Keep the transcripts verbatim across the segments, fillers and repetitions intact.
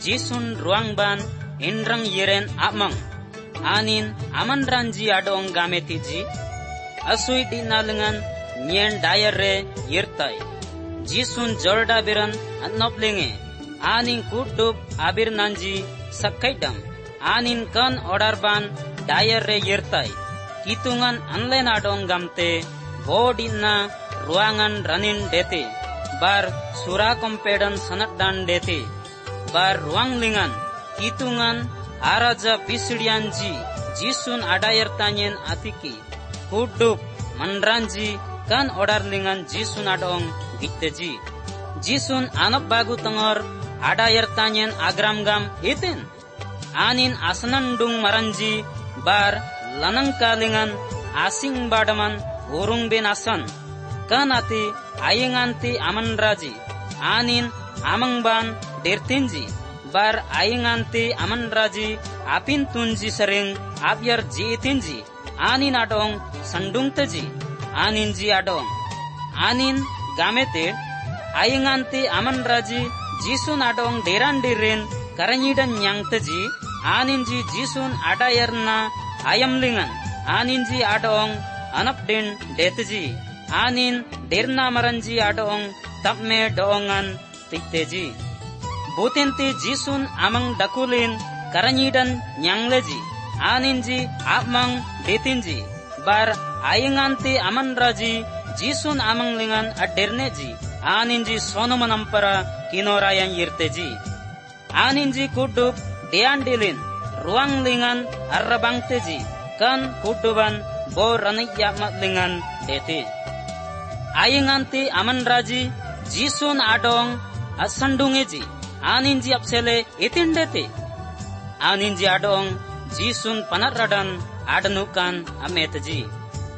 jisun ruangban indrang yeren amang anin aman ranji adong gametiji asui di nalengan nyen dayare yirtai jisun jorda biran anoplinge anin kudup abir nanji sakkaidam anin kan orarban dayare yirtai kitungan anlen adong gamte bodina ruangan ranin dete bar sura kompedan sanat dan dete bar ruang lingan kitungan araja pisdianji jisun adayar tanyen atiki kudup manranji kan odar lingan jisun adong gitteji jisun anop bagu tengor adayar tanyen agram gam itin anin asanandung maranji bar lanang kalingan asing badaman urung bin asan kanati ayinganti aman raji anin amangban dertinji bar ayinganti aman raji apin tunji sering abyar jitinji anin adong sandung teji anin ji adong anin gamete ayinganti aman raji jisun adong deran dirin karanyidan nyang teji anin ji jisun adayarna ayamlingan anin ji adong anapdin deteji anin derna maranji adong tapme doongan tikteji butenti jisun amang dakulin karanyidan nyangleji aninji apmang detinji bar ayinganti aman raji jisun amang lingan aderneji aninji sonumanampara kinorayan yirteji aninji kudup deandilin ruang lingan arrabangteji kan kuduban bo raniyyamat lingan dete ayinganti aman raji jisun adong asandungeji aninji apsele itindete aninji adong jisun panaradan adanukan ameteji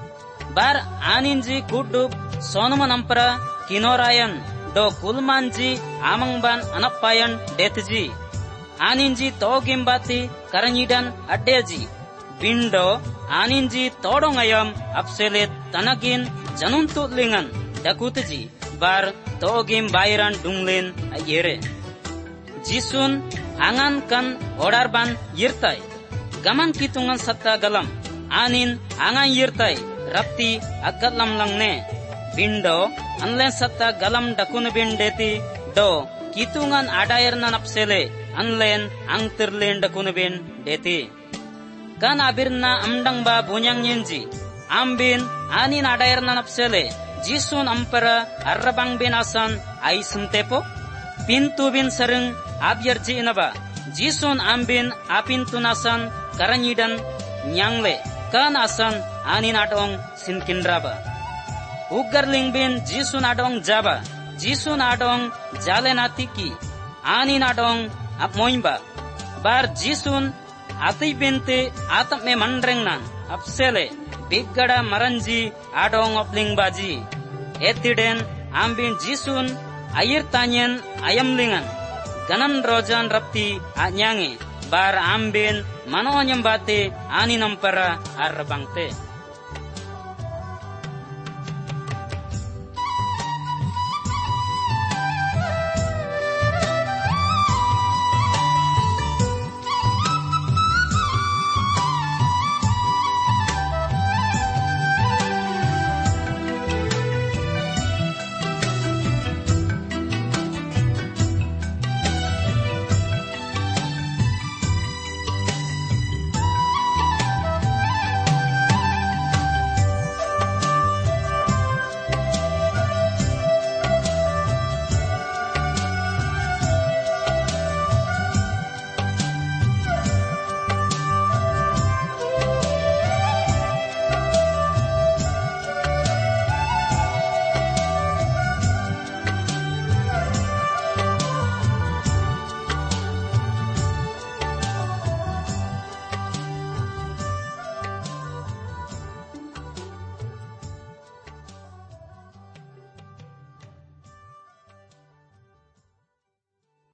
bar aninji kudup sonumanampara kinorayan do kulmanji amangban anapayan deteji aninji togimbati karanyidan adeji bindo aninji todongayam apsele tanagin januntut lingan dakuteji bar togim bairan dunglin ayere jisun angan kan odarban yirtai gaman kitungan satta galam anin angan yirtai rapti agat lamlangne bindo anlen satta galam dakun bindeti do kitungan adayarna napsele anlen angterlen dakun bin deti kan abirna amdang ba bunyang nyenji ambin anin adayarna napsele jisun ampara arrabang bin asan ay semtepo pintu bin sereng abyar ji inaba jisun ambin apin tunasan karanyidan nyangle kan asan anin adong sinkindraba ugarling bin jisun adong jaba jisun adong jalenatiki anin adong apmoimba bar jisun ati binte atap me mandrengnan apsele biggada maranji adong opling baji etiden ambin jisun air tanyen ayamlingan ganan rojan rapti anyange bar ambin mano nyembate ani nampara arbangte